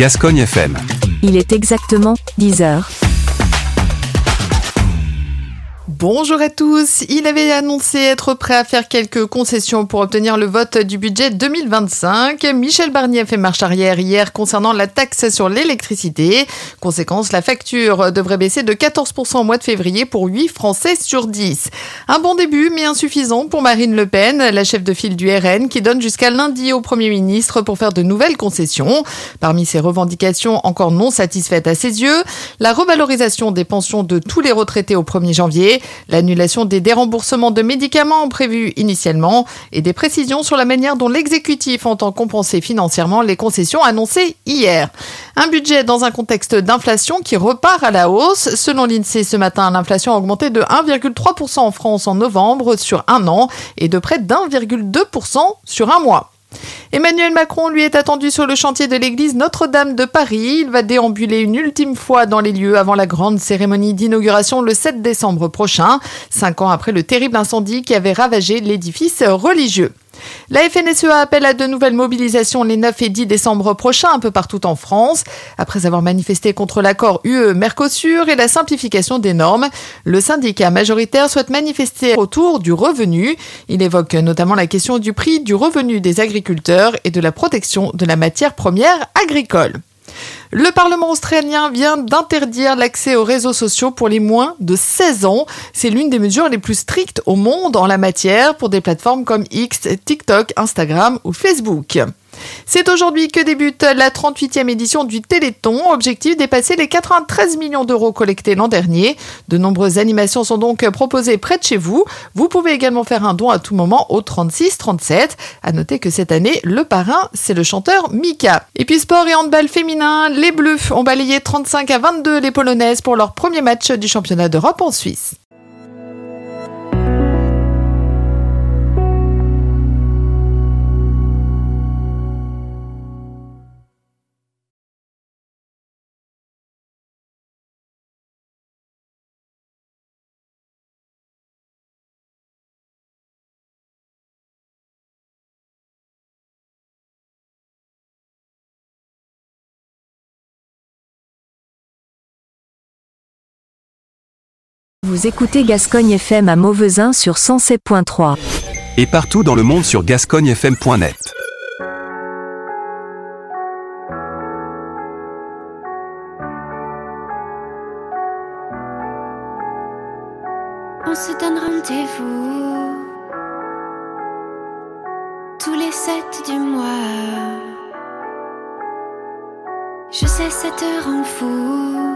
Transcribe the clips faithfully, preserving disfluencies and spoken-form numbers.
Gascogne F M. Il est exactement dix heures. Bonjour à tous. Il avait annoncé être prêt à faire quelques concessions pour obtenir le vote du budget deux mille vingt-cinq. Michel Barnier a fait marche arrière hier concernant la taxe sur l'électricité. Conséquence, la facture devrait baisser de quatorze pour cent au mois de février pour huit Français sur dix. Un bon début, mais insuffisant pour Marine Le Pen, la chef de file du R N, qui donne jusqu'à lundi au Premier ministre pour faire de nouvelles concessions. Parmi ses revendications encore non satisfaites à ses yeux, la revalorisation des pensions de tous les retraités au premier janvier, l'annulation des déremboursements de médicaments prévus initialement et des précisions sur la manière dont l'exécutif entend compenser financièrement les concessions annoncées hier. Un budget dans un contexte d'inflation qui repart à la hausse. Selon l'INSEE, ce matin, l'inflation a augmenté de un virgule trois pour cent en France en novembre sur un an et de près d'un virgule deux pour cent sur un mois. Emmanuel Macron, lui, est attendu sur le chantier de l'église Notre-Dame de Paris. Il va déambuler une ultime fois dans les lieux avant la grande cérémonie d'inauguration le sept décembre prochain, cinq ans après le terrible incendie qui avait ravagé l'édifice religieux. La F N S E A appelle à de nouvelles mobilisations les neuf et dix décembre prochains un peu partout en France. Après avoir manifesté contre l'accord U E-Mercosur et la simplification des normes, le syndicat majoritaire souhaite manifester autour du revenu. Il évoque notamment la question du prix du revenu des agriculteurs et de la protection de la matière première agricole. Le Parlement australien vient d'interdire l'accès aux réseaux sociaux pour les moins de seize ans. C'est l'une des mesures les plus strictes au monde en la matière pour des plateformes comme X, TikTok, Instagram ou Facebook. C'est aujourd'hui que débute la trente-huitième édition du Téléthon. Objectif, dépasser les quatre-vingt-treize millions d'euros collectés l'an dernier. De nombreuses animations sont donc proposées près de chez vous. Vous pouvez également faire un don à tout moment au trente-six trente-sept. À noter que cette année, le parrain, c'est le chanteur Mika. Et puis sport et handball féminin, les Bleus ont balayé trente-cinq à vingt-deux les Polonaises pour leur premier match du championnat d'Europe en Suisse. Vous écoutez Gascogne F M à Mauvezin sur cent sept point trois. Et partout dans le monde sur gascogne f m point net. On se donne rendez-vous tous les sept du mois. Je sais, ça te rend fou,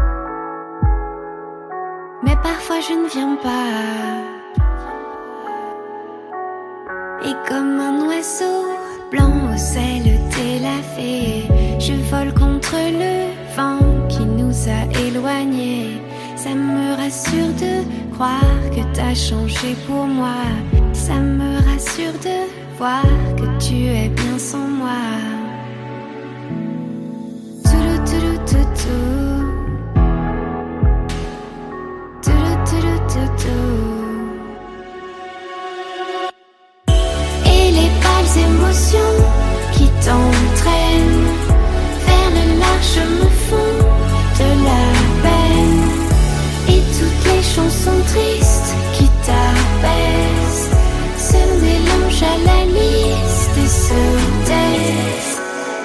mais parfois je ne viens pas. Et comme un oiseau blanc au ciel télafé, je vole contre le vent qui nous a éloignés. Ça me rassure de croire que t'as changé pour moi. Ça me rassure de voir que tu es bien sans moi. Toulou, toulou, toutou. Et les pâles émotions qui t'entraînent vers le large me font de la peine. Et toutes les chansons tristes qui t'apaisent se mélangent à la liste et se taisent.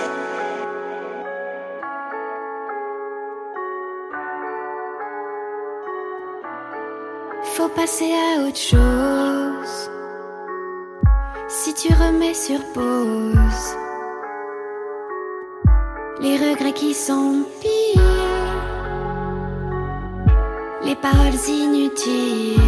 Faut passer à autre chose. Si tu remets sur pause les regrets qui s'empilent, les paroles inutiles,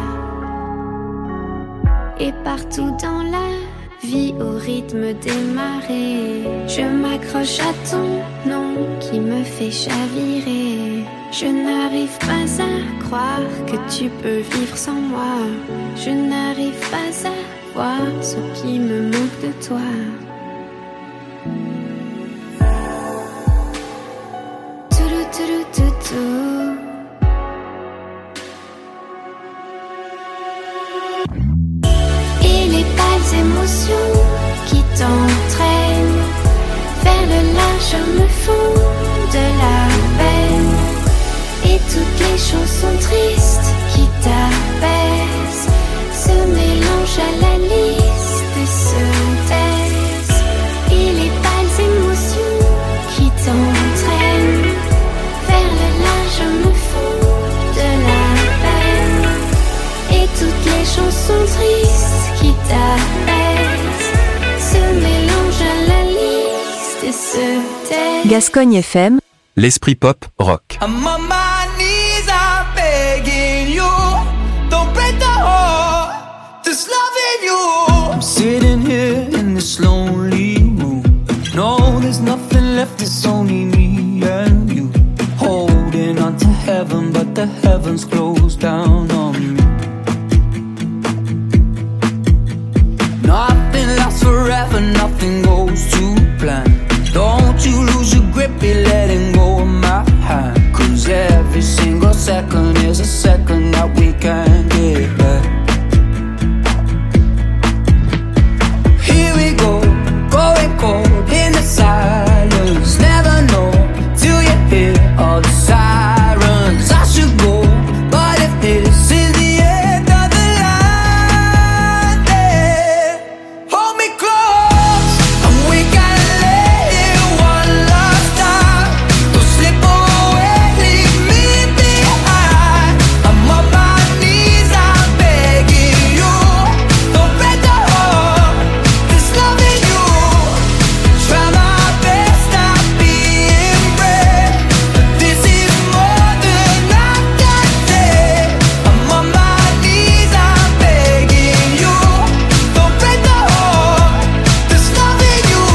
et partout dans la vie au rythme des marées, je m'accroche à ton nom qui me fait chavirer. Je n'arrive pas à croire que tu peux vivre sans moi. Je n'arrive pas à voir ce qui me manque de toi. Toulou, toulou, toutou. Et les pâles émotions qui t'entraînent vers le large me font font de la peine. Et toutes les chansons tristes qui t'apaisent se mélangent à la liste et se taisent. Et les pâles émotions qui t'entraînent vers le large me font de la peine. Et toutes les chansons tristes qui t'apaisent se mélangent à la liste et se taisent. Gascogne F M, l'esprit pop rock. I'm on my knees, I'm begging you. Don't break the heart that's loving you. I'm sitting here in this lonely room. No, there's nothing left, it's only me and you. Holding on to heaven, but the heavens closed down on me. Nothing lasts forever, nothing goes to plan. Don't you lose your grip, you're letting go of my hand. Cause every single second is a second that we can't get back. Here we go, going cold in the silence. Never know till you hear all the sirens. I should go, but if this is the end of the line, then hold me close and we can let it one last time. Don't slip away, leave me behind. I'm on my knees, I'm begging you. Don't break the heart that's loving you. Try my best not being brave, but this is more than I can take. I'm on my knees, I'm begging you. Don't break the heart that's loving you.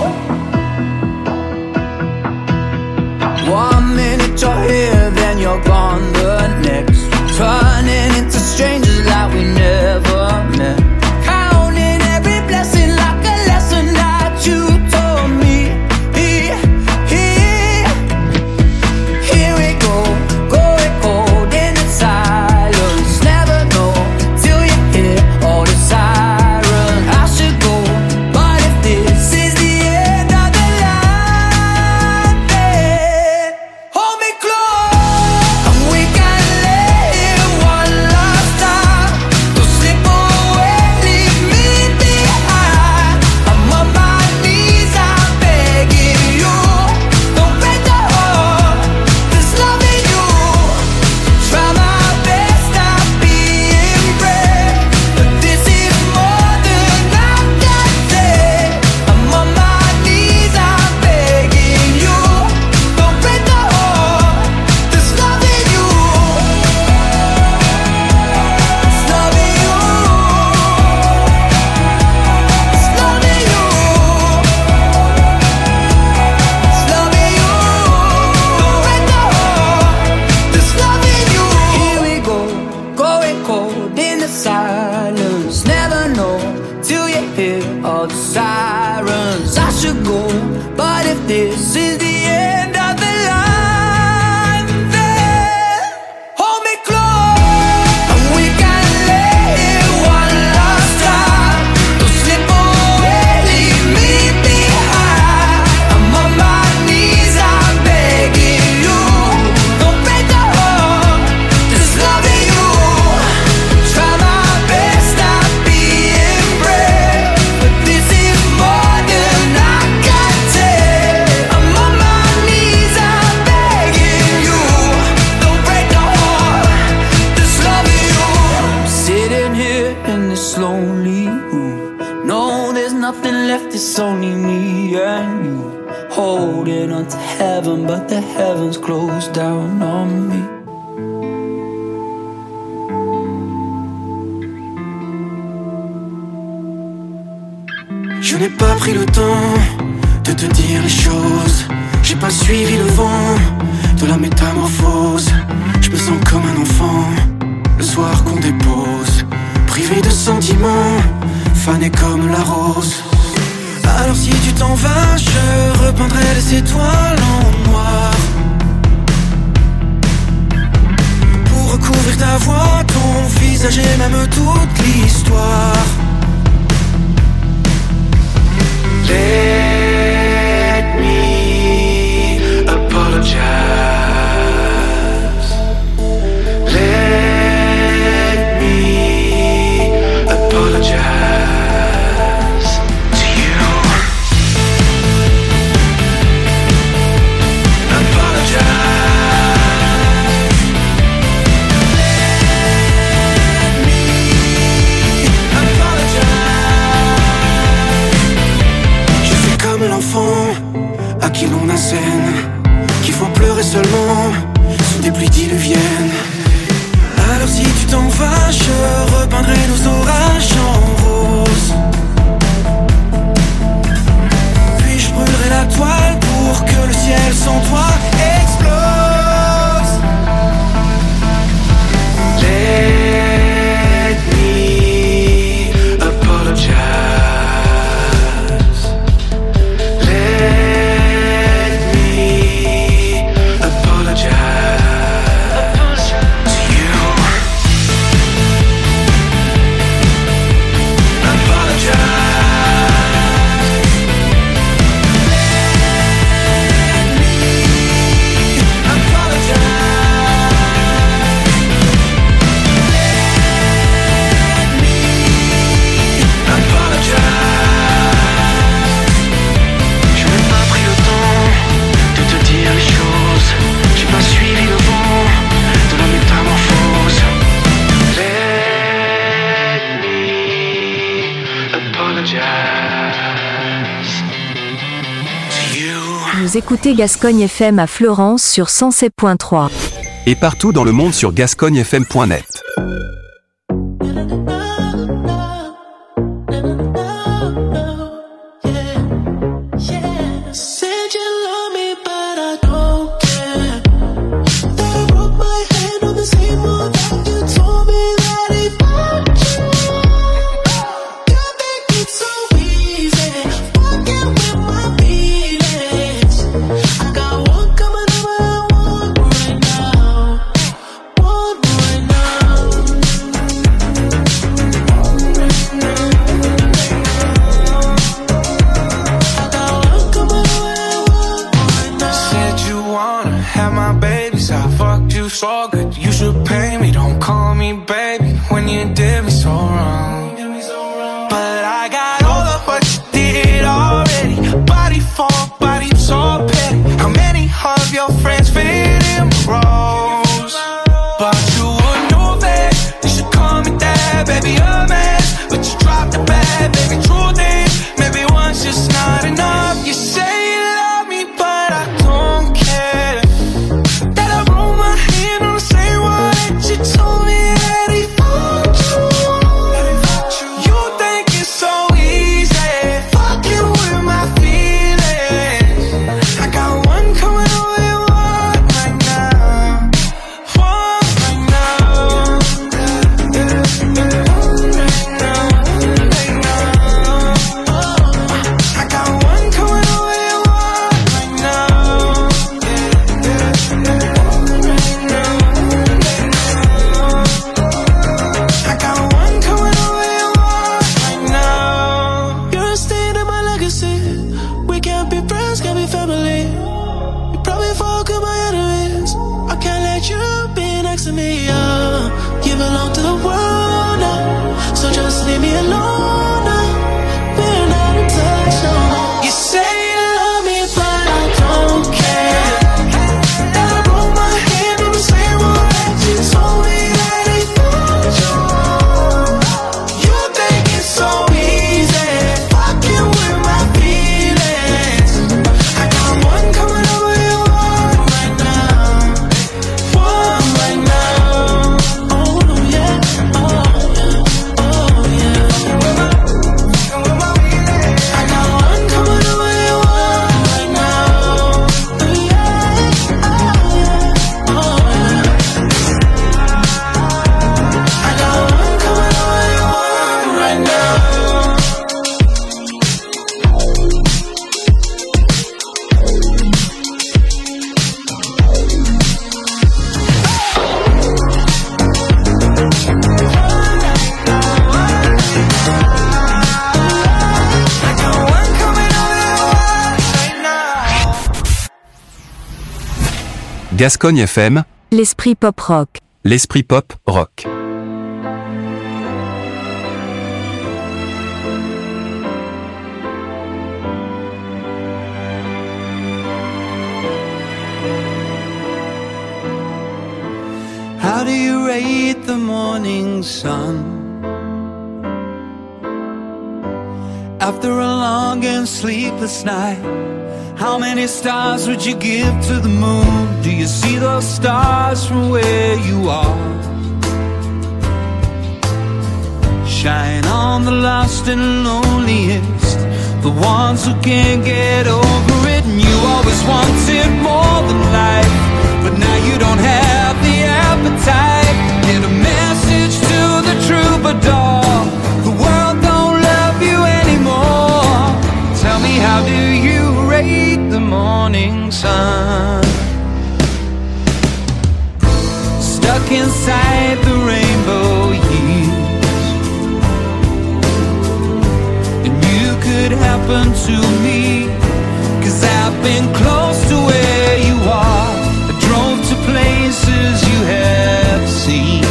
One minute you're here, then you're gone the next. Turning into strangers like we never met. Counting every blessing like a lesson that you told me. Here, here, here we go, going cold in the silence. Never know till you hear all the sirens. I should go, but if this is the end of the line, then hold me close and we can let it one last time. Don't slip away, leave me behind. I'm on my knees, I'm begging you. Don't break the heart that's loving you. Try my best not being brave, but this is more than I can take. I'm on my knees, I'm begging you. Don't break the heart that's loving you. It's loving you. It's loving you. It's loving you. Don't break the heart that's loving you. Here we go, going cold in the silence. Never know till you hear all the sirens. I should go, but if this is the end of the line, then hold me close and we can let it one last time. Don't slip away, leave me behind. I'm on my knees, I'm begging you. Don't break the heart that's loving you. Try my best not being brave, but this is more than I can take. I'm on my knees, I'm begging you. Don't break the heart that's loving you. I'm sitting here in this lonely room. No, there's nothing left, it's only me and you. Holding on to heaven, but the heavens closed down on me. Je n'ai pas pris le temps de te dire les choses. J'ai pas suivi le vent de la métamorphose. Je me sens comme un enfant le soir qu'on dépose, privé de sentiments, fané comme la rose. Alors si tu t'en vas, je repeindrai les étoiles en noir pour recouvrir ta voix, ton visage et même toute l'histoire. Let me repeindrai nos orages en rose. Puis je brûlerai la toile pour que le ciel sans toi explose. Let me apologize. Let me apologize to you. Vous écoutez Gascogne F M à Fleurance sur cent sept point trois. Et partout dans le monde sur gascogne f m point net. So good, you should pay me. Don't call me baby when you did me so wrong. But I got all of what you did already. Body for body, so petty. How many of your friends fit in rows? But you would know that you should call me that, baby, a mess. But you dropped the bag, baby, truth is, maybe one's just not enough. You say you love me, but I don't care. That I roll my hand on the same one that you told me that he fucked you. You think it's so easy, fucking with my feelings. I got one coming away, one right now, one right now, one right now, right now. I got one coming away, one right now, I got one coming away, one right now. You're a stain in my legacy. We can't be friends, can't be family. You probably fuck with my enemies. I can't let you be next to me. Uh, you belong to the world now, so just leave me alone now. We're not in touch no more. You say you love me, but I don't care. That I broke my hand on the same one that you told me that he fucked you. You think it's so easy, fucking with my feelings. I got one coming over you, one right now, one right now. Oh yeah, oh yeah, oh yeah. I got one coming over you, one right now. Oh yeah, oh yeah, oh yeah. I got one coming over you, one right now. I got one coming over you, one right now. Gascogne F M, L'esprit pop rock. l'esprit pop rock. How do you rate the morning sun? After a long and sleepless night, how many stars would you give to the moon? Do you see those stars from where you are? shine on the lost and loneliest, the ones who can't get over it. And you always wanted more than life, but now you don't have the appetite. Get a message to the troubadour, the world don't love you anymore. Tell me, how do you rate the morning sun? Stuck inside the rainbow years, and you could happen to me, 'cause I've been close to where you are. I drove to places you have seen.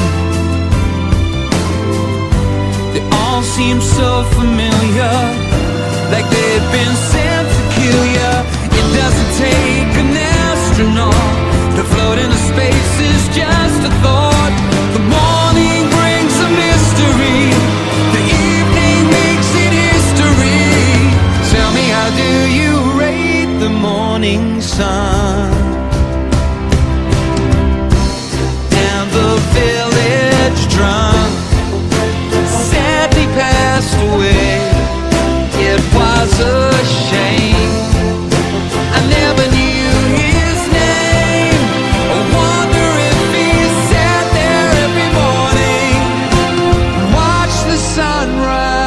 They all seem so familiar, like they've been sent to kill you. It doesn't take an astronaut to float into space, is just a thought. The morning brings a mystery, the evening makes it history. Tell me, how do you rate the morning sun? And the village drunk sadly passed away. It was a shame, I never knew his name. I wonder if he sat there every morning and watched the sunrise.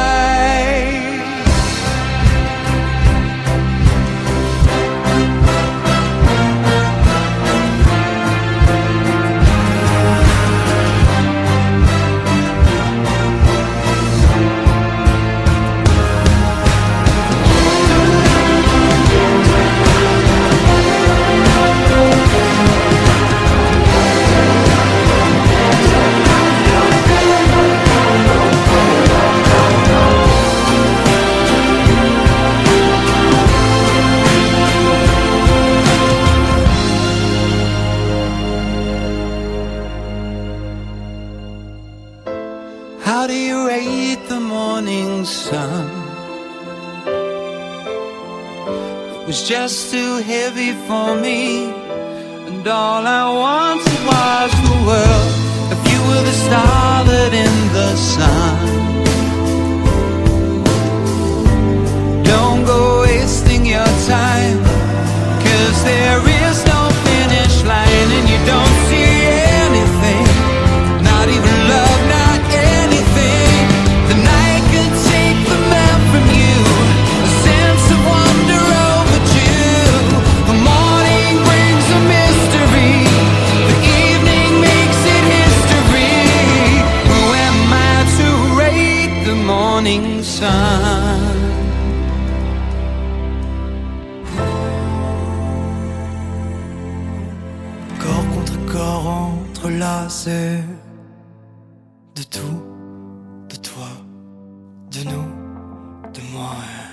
How do you rate the morning sun? It was just too heavy for me, and all I wanted was the world. If you were the star that in the sun, don't go wasting your time, 'cause there is no finish line, and you don't see anything, not even love, not anything. The night could take the map from you, a sense of wonder overdue. The morning brings a mystery, the evening makes it history. Who am I to rate the morning sun? Corps contre corps entrelacés, de tout, de toi, de nous, de moi.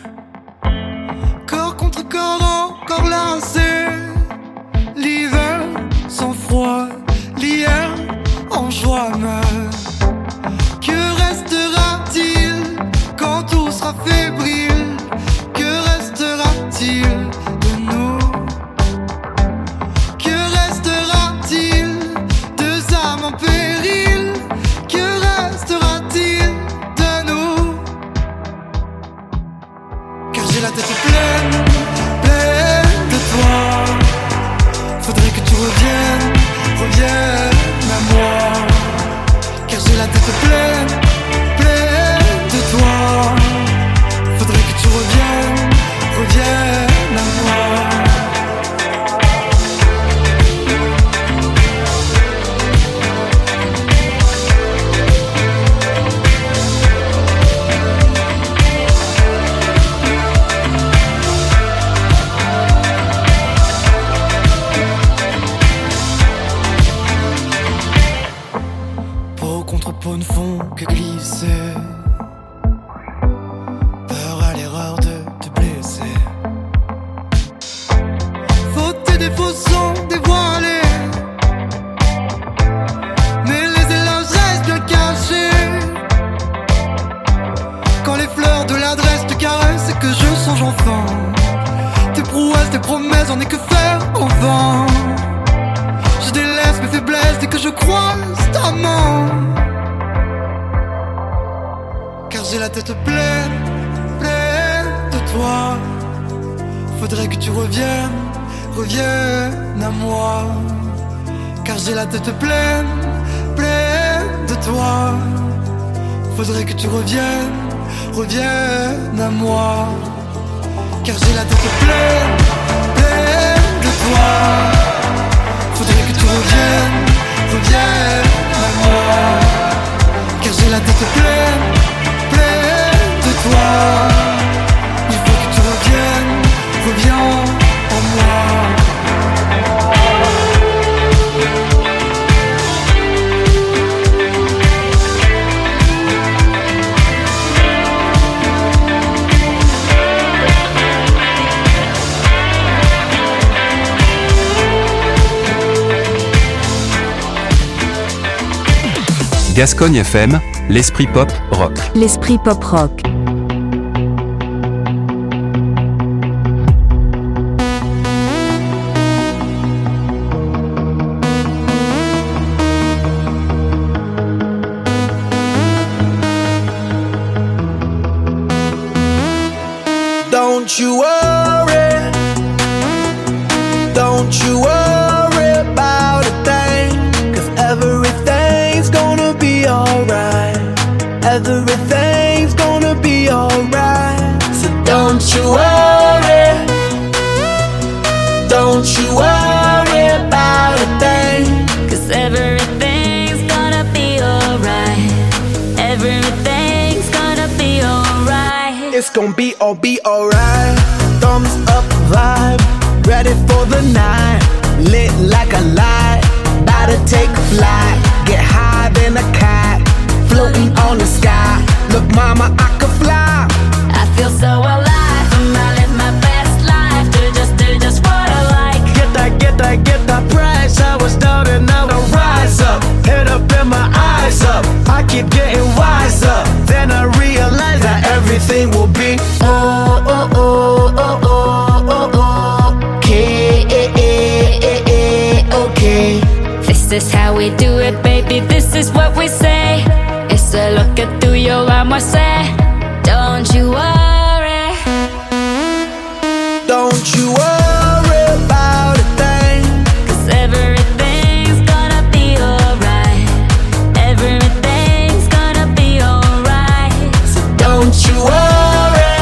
Corps contre corps encore lancés, l'hiver sans froid, l'hier en joie meurt. Que restera-t-il quand tout sera fébrile? Que restera-t-il de nous? Que restera-t-il? Deux âmes en péril. Que restera-t-il de nous? Car j'ai la tête pleine, pleine de toi. Faudrait que tu reviennes, reviennes à moi. Car j'ai la tête pleine, pleine de toi. Faudrait que tu reviennes, reviennes à moi. Peau contre peau ne font que glisser. Peur à l'erreur de te blesser. Fautes et défauts sont dévoilés, mais les éloges restent bien cachés. Quand les fleurs de l'adresse te caressent et que je songe enfant, tes prouesses, tes promesses, j'en ai que faire en vain. Je délaisse mes faiblesses dès que je croise ta main. j'ai la tête pleine, pleine de toi. Faudrait que tu reviennes, reviennes à moi. Car j'ai la tête pleine, pleine de toi. Faudrait que tu reviennes, reviennes à moi. Car j'ai la tête pleine, pleine de toi. Faudrait que tu reviennes, reviennes à moi. Car j'ai la tête pleine, pleine de toi. Il faut que tu reviennes, reviens en moi. Gascogne F M, l'esprit pop rock. L'esprit pop rock. Don't you worry, don't you worry about a thing, 'cause everything's gonna be alright. Everything's gonna be alright. So don't you worry, don't you worry about a thing, 'cause everything's gonna be alright. Everything's gonna be alright. it's gonna be all be alright. Thumbs up vibe, ready for the night. Lit like a light, about to take a flight. Get higher than a cat, floating on the sky. Look mama, I could fly. I feel so alive, and I live my best life. Do just, do just what I like. Get that, get that, get that price. I was down and now I rise up. Head up and my eyes up. I keep getting wiser. Then I realize that everything will be oh, oh, oh, oh, oh, oh, oh. Okay, eh, eh, eh, eh, okay. This is how we do it, baby. This is what we say. It's a lo que tú y yo vamos a hacer. Don't you worry, don't you worry about a thing, 'cause everything's gonna be alright. Everything's gonna be alright. so don't you worry,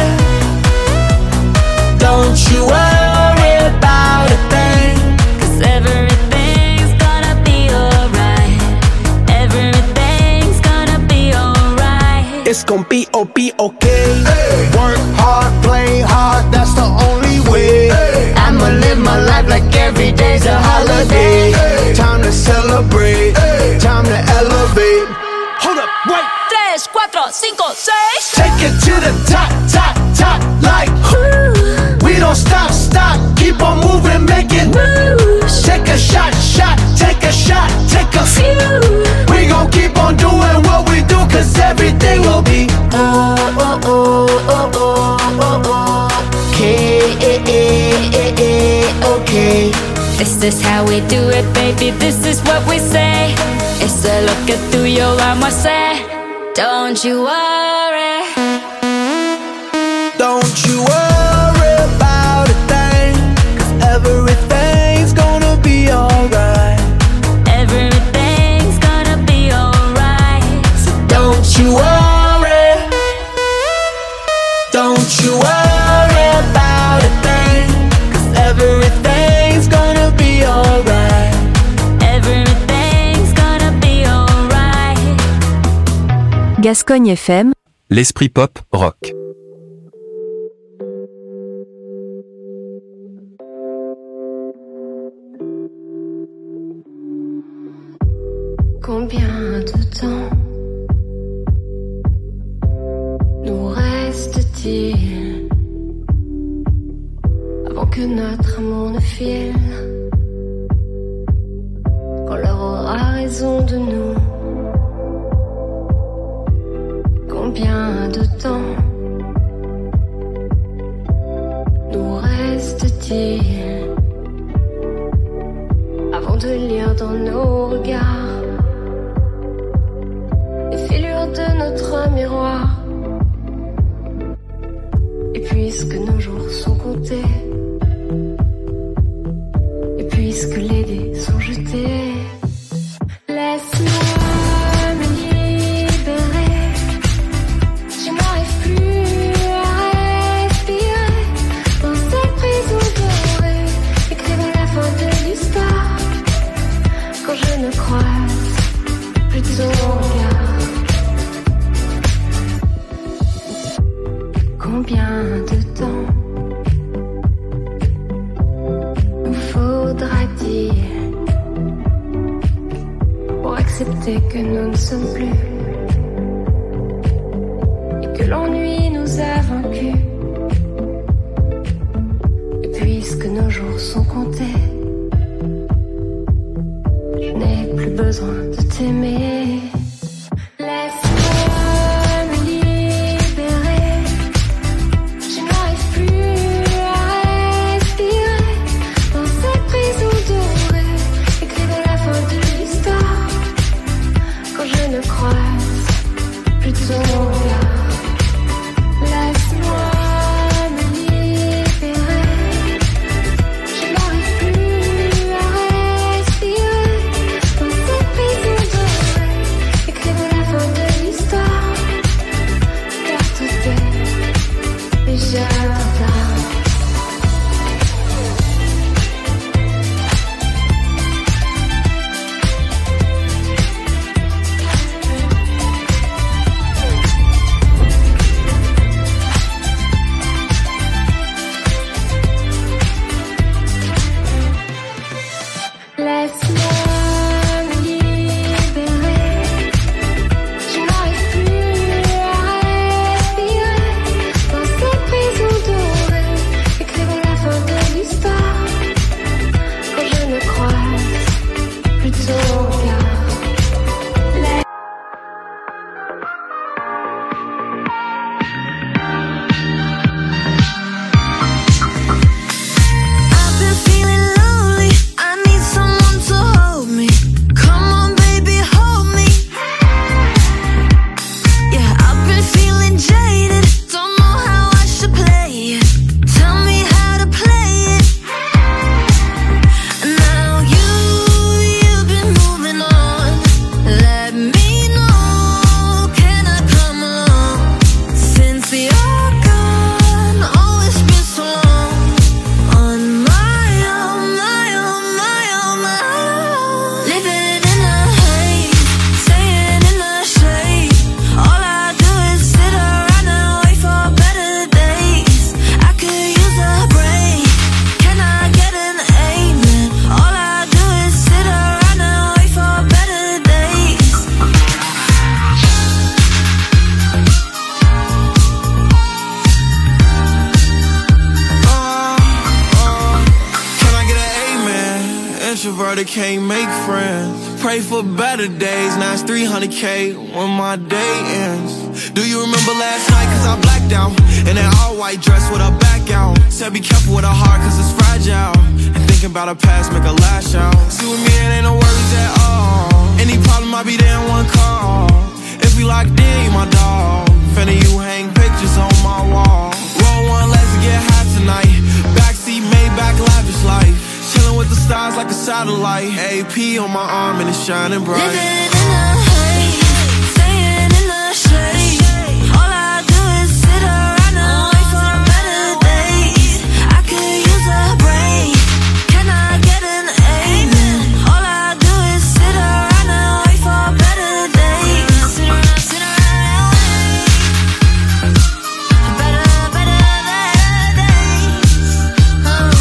don't you worry about a thing, 'Cause everything's gonna be alright. Everything's gonna be alright. it's gonna be oh be okay. Hey. Work hard, play hard, that's the only way. Hey. I'ma live my life like every day's a holiday. Hey. Time to celebrate, hey. Time to elevate. Hold up, wait. Tres, cuatro, cinco, seis. Take it to the top, top, top, like Ooh. we don't stop, stop, keep on moving, make it Moves. Take a shot, shot, take a shot, take a Phew. we gon' keep on doing what we do, 'cause everything will be oh, oh, oh, oh, oh, oh, oh. Okay, eh, eh, eh, eh, okay. This is how we do it, baby. This is what we say. It's a lo que tú y yo vamos a hacer. Don't you worry, Don't you worry about a thing, 'cause everything's gonna be alright. everything's gonna be alright. So don't you worry, don't you worry about a thing, 'cause everything's gonna be alright. Everything's gonna be alright. Gascogne F M, L'esprit pop rock. Combien de temps nous reste-t-il avant que notre amour ne file, quand l'heure aura raison de nous? Combien de temps nous reste-t-il avant de lire dans nos regards les fêlures de notre miroir, puisque nos jours sont comptés, et puisque les dés sont jetés, laisse-moi me libérer. Je n'arrive plus à respirer dans cette prison dorée. Écrivons la fin de l'histoire quand je ne croise plus ton regard. Combien de temps nous faudra-t-il pour accepter que nous ne sommes plus et que l'ennui nous a vaincus? Et puisque nos jours sont comptés, je n'ai plus besoin de t'aimer. Can't make friends. Pray for better days. Now it's three hundred K when my day ends. Do you remember last night? Cause I blacked out in that all white dress with her back out. Said be careful with her heart cause it's fragile. And thinking about her past make her lash out. See with me it ain't no worries at all. Any problem I'll be there in one call. If we locked in, you my dog. Finna you hang pictures on my wall. Roll one, let's get high tonight. Backseat Maybach, lavish life. Chillin' with the stars like a satellite. A P on my arm and it's shining bright. Living in the haze, staying in the shade. All I do is sit around and wait for better days. I could use a break. Can I get an amen? All I do is sit around and wait for better days. Sit around, sit around and wait. Better, better, better days. Uh.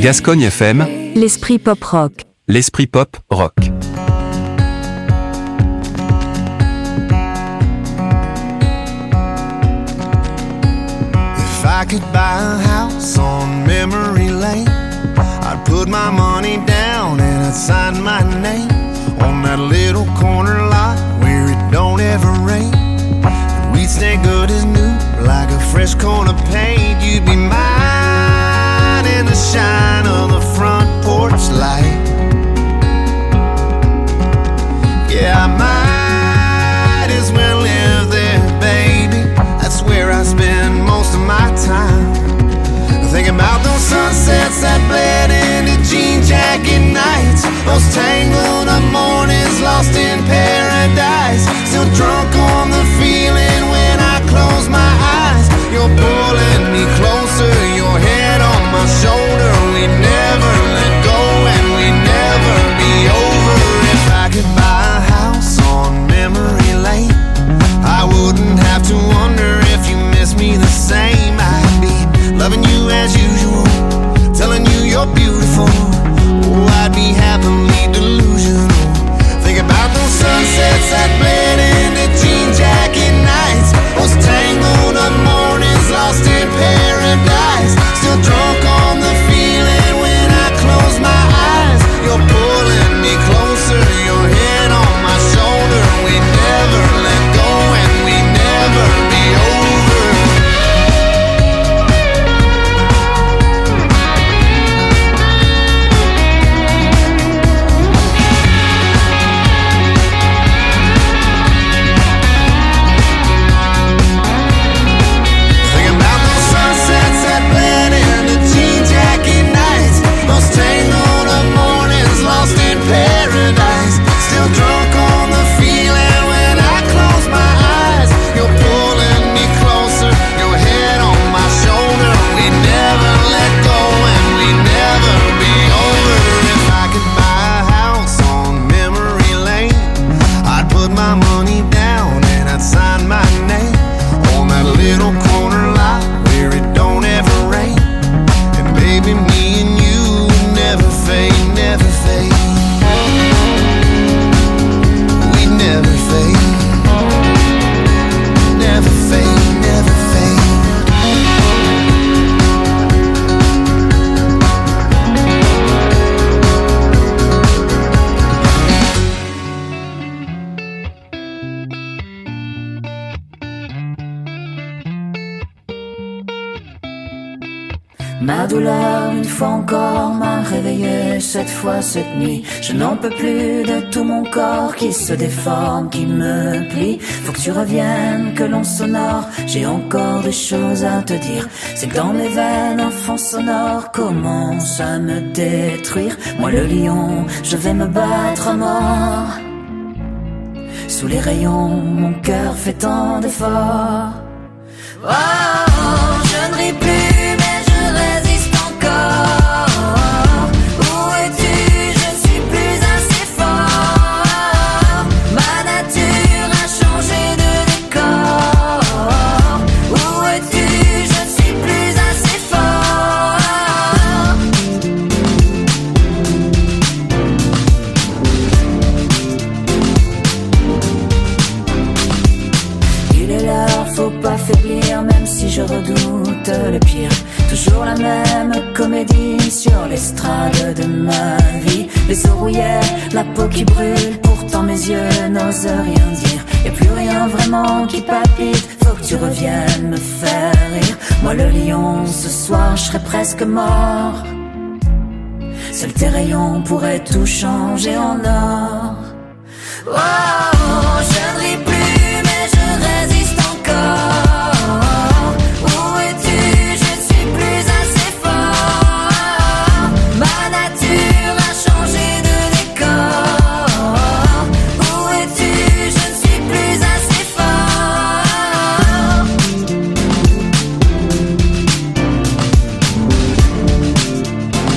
Gascogne F M, l'esprit pop rock. l'esprit pop rock. If I could buy a house on memory lane, I'd put my money down and I'd sign my name on that little corner lot where it don't ever rain. And we'd stay good as new, like a fresh coat of paint. You'd be mine in the shine of the front porch light. Yeah, I might as well live there, baby. That's where I spend most of my time. Thinking about those sunsets that bled into jean jacket nights, those tangled up mornings lost in paradise. Still drunk on the feeling when I close my eyes. You're pulling me closer, your head on my shoulder. We never let go and we never be over. If I could buy a house on memory lane, I wouldn't have to wonder if you miss me the same. I'd be loving you as usual, telling you you're beautiful. Oh, I'd be happily delusional. Think about those sunsets that bled into jean jacket nights, those tangled up mornings lost in paradise. Still drunk on the feeling when I close my eyes. You're pulling me closer, your head on my shoulder. We never let go and we never be over. Ma douleur, une fois encore, m'a réveillée cette fois, cette nuit. Je n'en peux plus de tout mon corps qui se déforme, qui me plie. Faut que tu reviennes, que l'on s'honore. J'ai encore des choses à te dire. C'est que dans mes veines, un fond sonore commence à me détruire. Moi le lion, je vais me battre à mort. Sous les rayons, mon cœur fait tant d'efforts. Oh, je ne ris plus. Où es-tu? Je ne suis plus assez fort. Ma nature a changé de décor. Où es-tu? Je ne suis plus assez fort. Il est l'heure, faut pas faiblir, même si je redoute le pire. Toujours la même comédie sur l'estrade de ma vie. Les os rouillés, la peau qui brûle, pourtant mes yeux n'osent rien dire. Y'a plus rien vraiment qui palpite, faut que tu reviennes me faire rire. Moi le lion, ce soir je serais presque mort. Seuls tes rayons pourraient tout changer en or. Oh, je ne ris plus mais je résiste encore.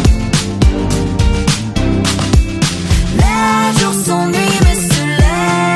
Les jours sont nuits mais se lèvent.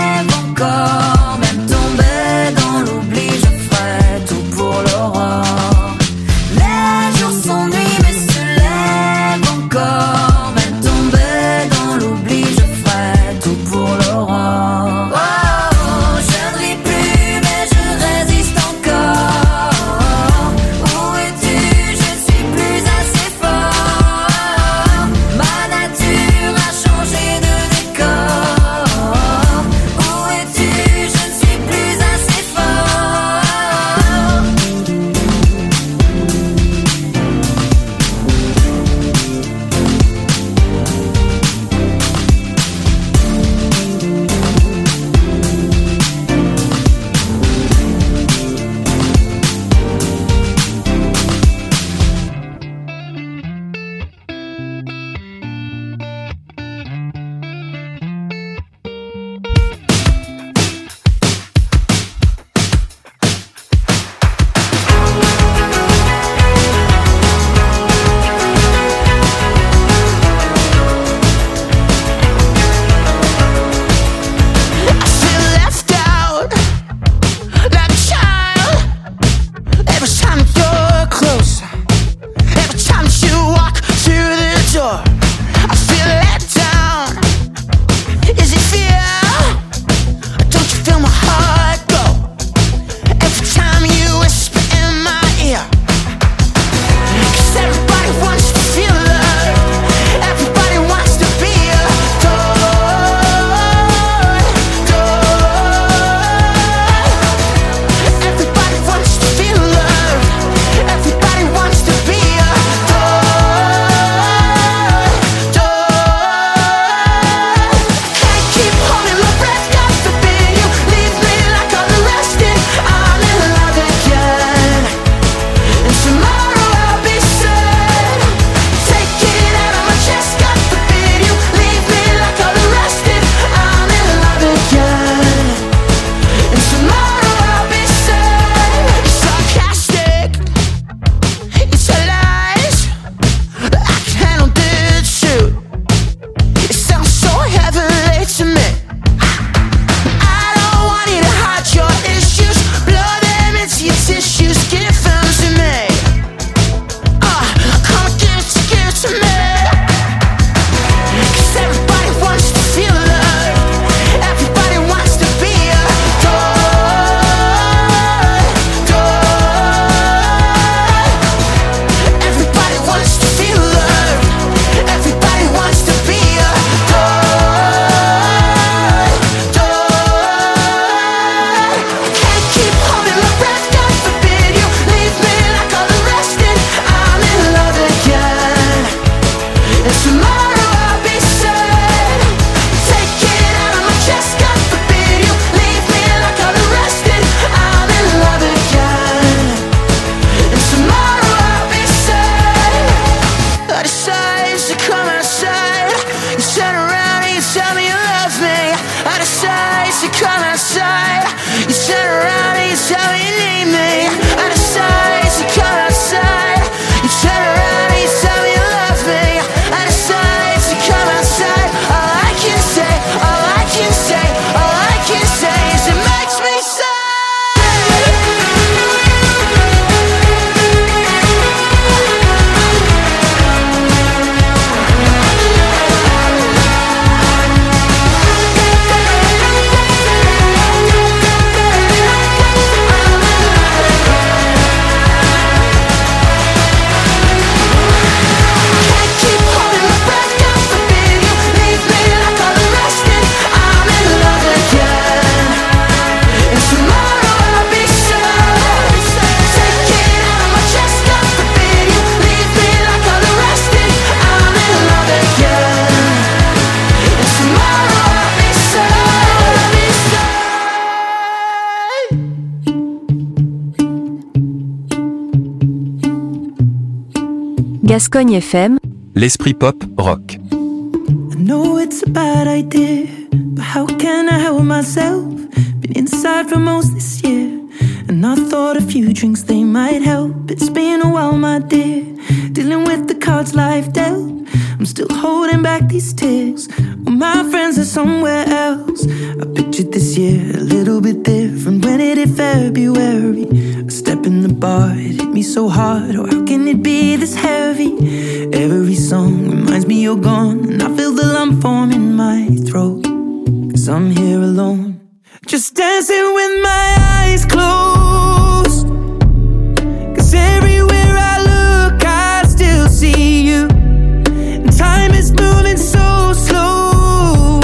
Gascogne F M, l'esprit pop rock. I know it's a bad idea, but how can I help myself? Been inside for most this year, and I thought a few drinks they might help. It's been a while, my dear, dealing with the cards life dealt. I'm still holding back these tears, well, my friends are somewhere else. I pictured this year a little bit different when it hit February. A step in the bar, it hit me so hard, or how can it be this heavy? Every song reminds me you're gone, and I feel the lump form in my throat, 'cause I'm here alone, just dancing with my eyes closed. 'Cause everywhere I look I still see you. Time is moving so slow,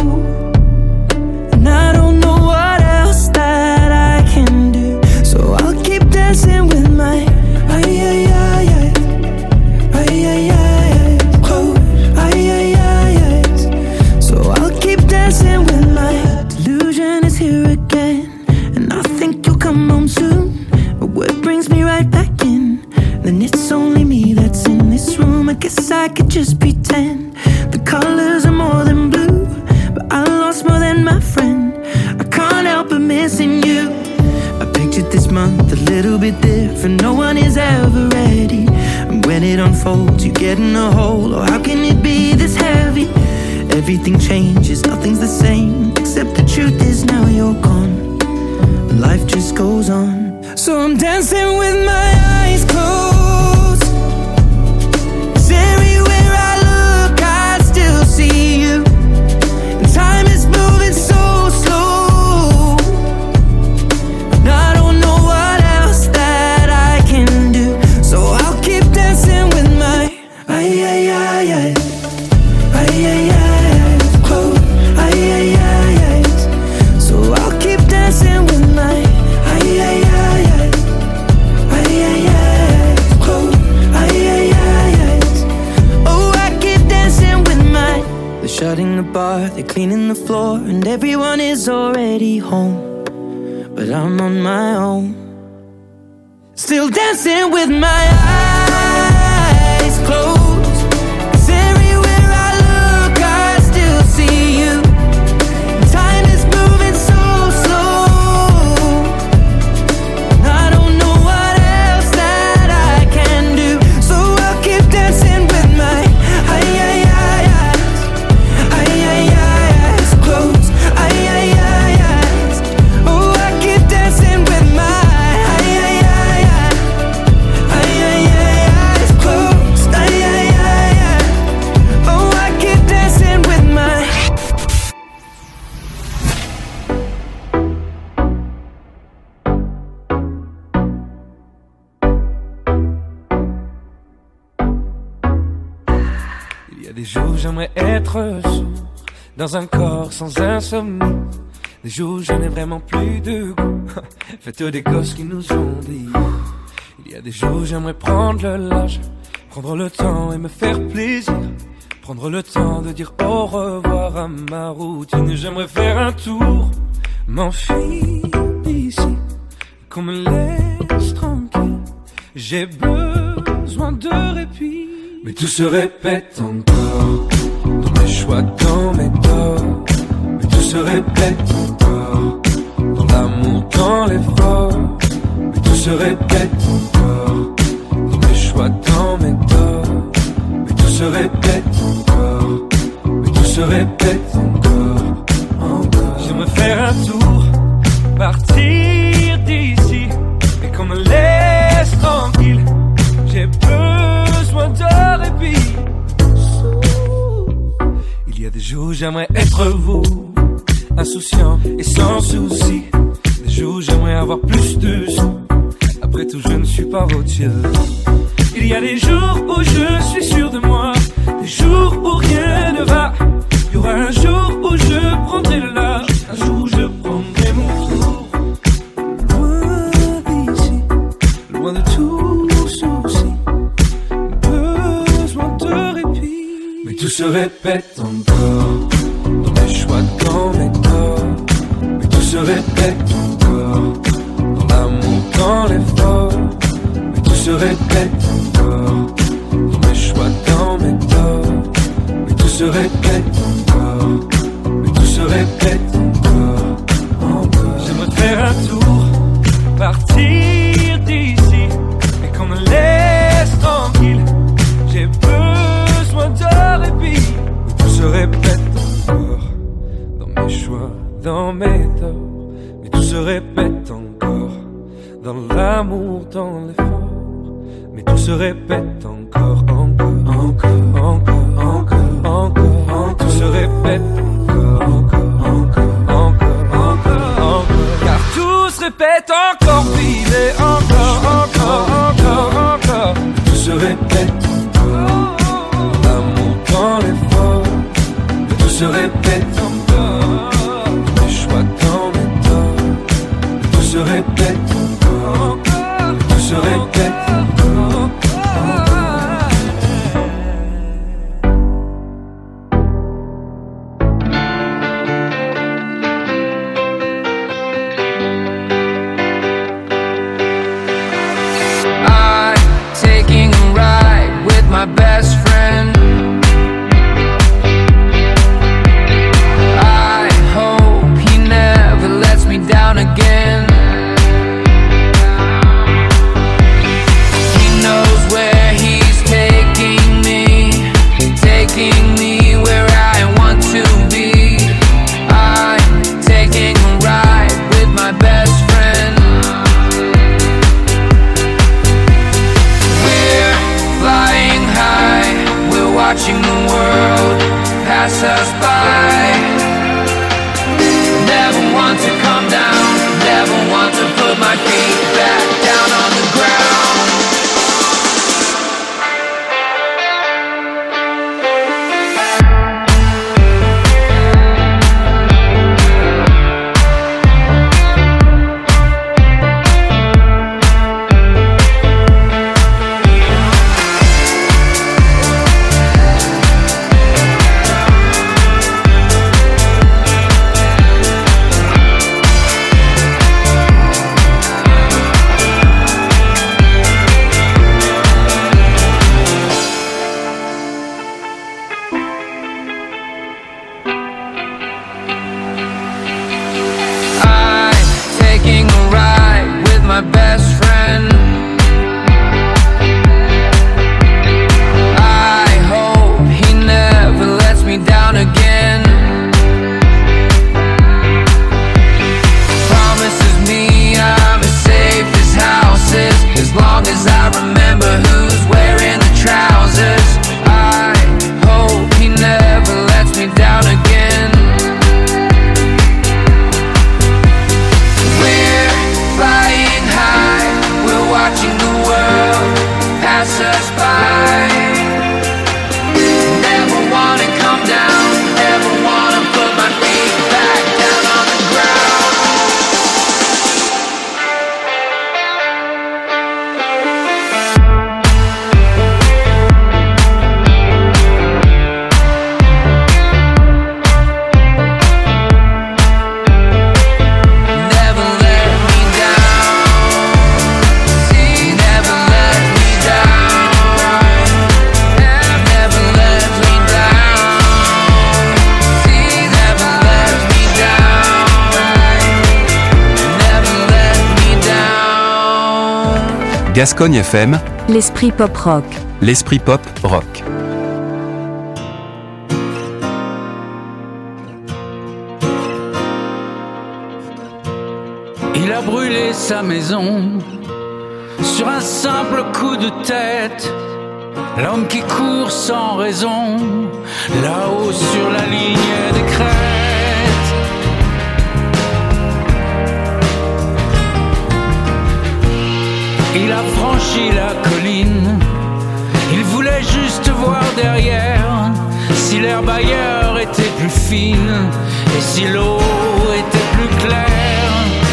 and I don't know what else that I can do. So I'll keep dancing with my ay ay ay ay ay ay ay close ay ay ay ay. So I'll keep dancing with my delusion is here again, and I think you'll come home soon. But what brings me right back in? Then it's only me that's in this room. I guess I could just pretend the colors are more than blue, but I lost more than my friend. I can't help but missing you. I pictured this month a little bit different. No one is ever ready, and when it unfolds you get in a hole. Or how can it be this heavy? Everything changes, nothing's the same, except the truth is now you're gone, and life just goes on. So I'm dancing with my eyes closed, 'cause everywhere I look I still see you. And time is moving so slow, and I don't know what else that I can do. So I'll keep dancing with my ay ay ay ay ay ay ay close ay ay ay ay. So I'll keep dancing with my ay ay ay. They're shutting the bar, they're cleaning the floor, and everyone is already home, but I'm on my own, still dancing with my eyes closed. 'Cause everywhere I look I still see you. Time is moving so slow, and I don't know what else that I can do. So I'll keep dancing with my ay ay ay ay. Des jours j'aimerais être sourd, dans un corps sans insomnie. Des jours je n'ai vraiment plus de goût, faites des gosses qui nous ont dit. Il y a des jours j'aimerais prendre le large, prendre le temps et me faire plaisir. Prendre le temps de dire au revoir à ma routine. J'aimerais faire un tour, m'enfuir d'ici, qu'on me laisse tranquille. J'ai besoin de répit. Mais tout se répète encore, dans mes choix, dans mes torts. Mais tout se répète encore, dans l'amour, dans l'effort. Mais tout se répète encore, dans mes choix, dans mes torts. Mais tout se répète encore, mais tout se répète encore, encore. J'aimerais faire un tour, partir d'ici, et qu'on me laisse tranquille. J'ai besoin de répit. Il y a des jours où j'aimerais être vous, insouciant et sans souci. Des jours où j'aimerais avoir plus de sous. Après tout je ne suis pas votre Dieu. Il y a des jours où je suis sûr de moi, des jours où rien ne va. Il y aura un jour où je prendrai le large, un jour où je prendrai mon tour. Loin d'ici, loin de tout souci, besoin de répit. Mais tout se répète encore, dans mes choix, dans mes torts. Mais tout se répète encore, dans l'amour, dans l'effort. Mais tout se répète encore, dans mes choix, se répète encore, mais tout se répète encore, encore. J'aimerais faire un tour, partir d'ici, et qu'on me laisse tranquille. J'ai besoin de répit, mais tout se répète encore, dans mes choix, dans mes torts, mais tout se répète encore, dans l'amour, dans l'effort. Mais tout se répète encore, encore, encore, encore, encore, encore, encore. Tout se répète encore, encore, encore, encore, encore, encore. Car tout se répète encore, vivez encore, encore, encore, encore. Tout se répète encore, l'amour dans l'effort. Tout se répète encore, mes choix dans mes torts. Tout se répète encore, tout se répète. My best friend, I hope he never lets me down again. He knows where he's taking me, taking me where I want to be. I'm taking a ride with my best friend. We're flying high, we're watching the world pass us by. Never want to come down, never want to put my feet back down on the ground. My best friend, I hope he never lets me down again. Promises me I'm as safe as houses, as long as I remember who's wearing the trousers. I hope he never lets me down again. Watching the world pass us by. Never wanna come down, never wanna put my feet back down on the ground. Never let me down. Never let me down. Never let me down. Never let me down. Gascogne F M, l'esprit pop rock. l'esprit pop rock. Il a brûlé sa maison sur un simple coup de tête. L'homme qui court sans raison, là-haut sur la ligne des crêtes. Il a franchi la colline, il voulait juste voir derrière, si l'herbe ailleurs était plus fine et si l'eau était plus claire.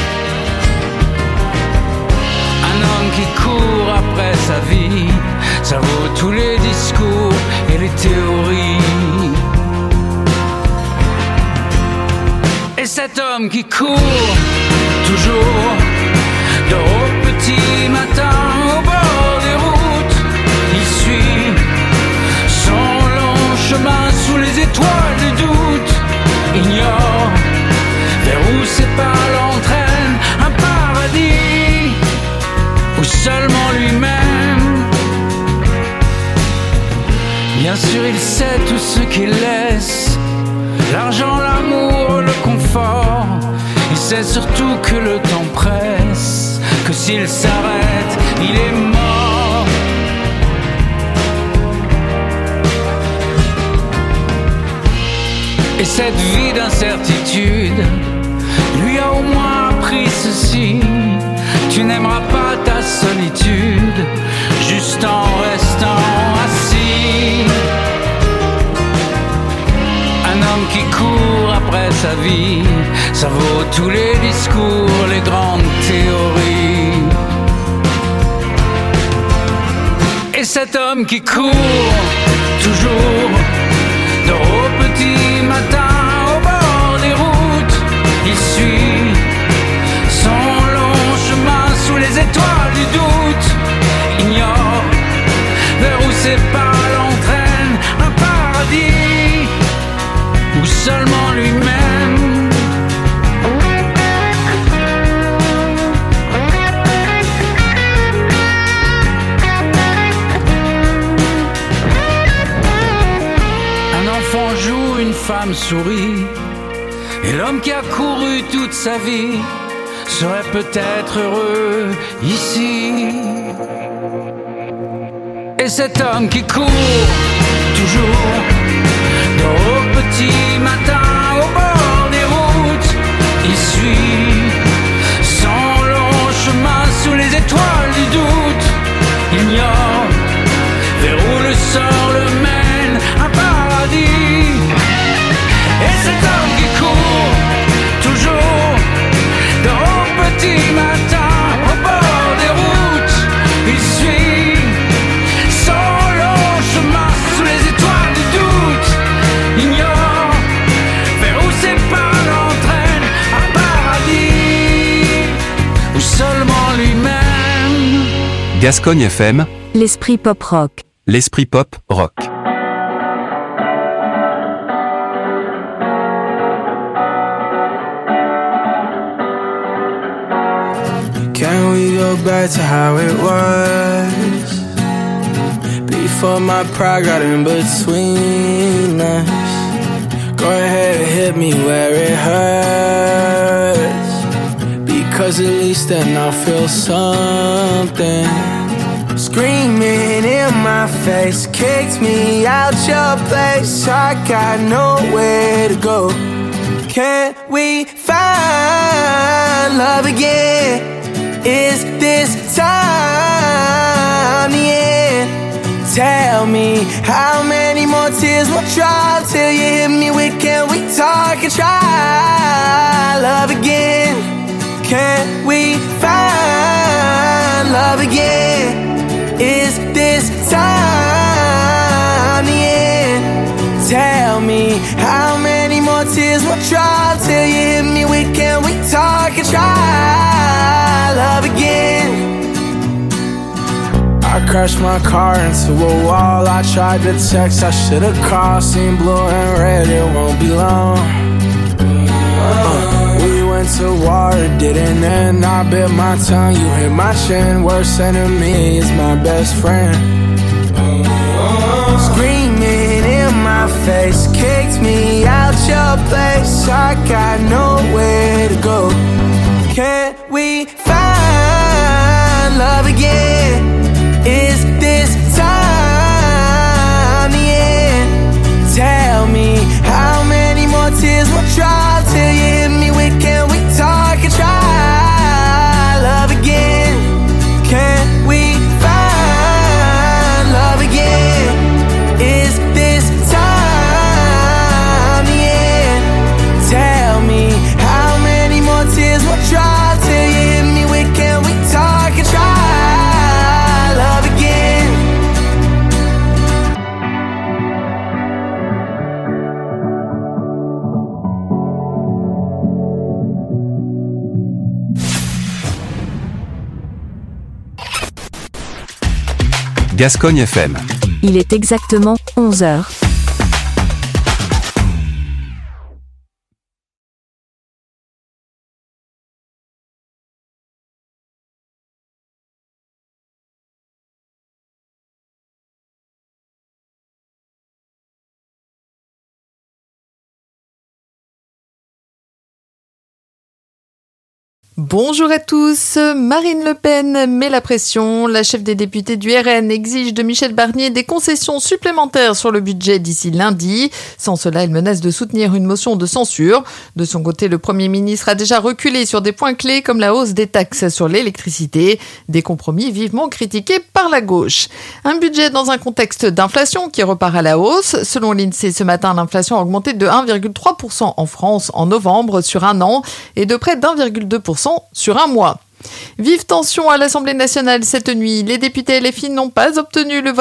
Un homme qui court après sa vie, ça vaut tous les discours et les théories. Et cet homme qui court toujours de au petit matin au bord des routes, il suit son long chemin sous les il sait tout ce qu'il laisse, l'argent, l'amour, le confort. Il sait surtout que le temps presse, que s'il s'arrête, il est mort. Et cette vie d'incertitude lui a au moins appris ceci: tu n'aimeras pas ta solitude juste en restant assis. Un homme qui court après sa vie, ça vaut tous les discours, les grandes théories. Et cet homme qui court toujours dort au petit matin au bord des routes, il suit son long chemin sous les étoiles du doute, ignore vers où ses pas l'entraînent, un paradis ou seulement lui-même. Un enfant joue, une femme sourit, et l'homme qui a couru toute sa vie serait peut-être heureux ici. Et cet homme qui court toujours dort au petit matin au bord des routes, il suit son long chemin sous les étoiles du doute, ignore vers où le sort le mène, un paradis. Et cet homme qui court toujours dort au petit matin au bord des routes, il suit son long chemin sous les étoiles du doute, ignore vers où ses pas l'entraînent, un paradis ou seulement lui-même. Gascogne F M, L'esprit pop rock. l'esprit pop rock. Can we go back to how it was? Before my pride got in between us. Go ahead and hit me where it hurts, because at least then I'll feel something. Screaming in my face, kicked me out your place. I got nowhere to go. Can we find love again? Is this time the end? Tell me how many more tears will drop till you hit me with, can we talk and try love again? Can we find love again? Is this time the end? Tell me how many more tears will drop till you hit me with, can we talk and try love again? I crashed my car into a wall. I tried to text, I should've called. Seen blue and red, it won't be long. uh, We went to war, it didn't end. I bit my tongue, you hit my chin. Worst enemy is my best friend. Screaming in my face, kicked me out your place. I got nowhere to go. Can we find love again? Is this time the end? Tell me how many more tears will drop till you hit me with, can we talk and try love again? Can we find love again? Is this time the end? Tell me how many more tears will drop till you hit me with, can we talk and try love again? Gascogne F M. Il est exactement onze heures. Bonjour à tous. Marine Le Pen met la pression. La chef des députés du R N exige de Michel Barnier des concessions supplémentaires sur le budget d'ici lundi. Sans cela, elle menace de soutenir une motion de censure. De son côté, le Premier ministre a déjà reculé sur des points clés comme la hausse des taxes sur l'électricité. Des compromis vivement critiqués par la gauche. Un budget dans un contexte d'inflation qui repart à la hausse. Selon l'INSEE, ce matin, l'inflation a augmenté de un virgule trois pour cent en France en novembre sur un an et de près d'un virgule deux pour cent sur un mois. Vive tension à l'Assemblée nationale cette nuit. Les députés L F I n'ont pas obtenu le vote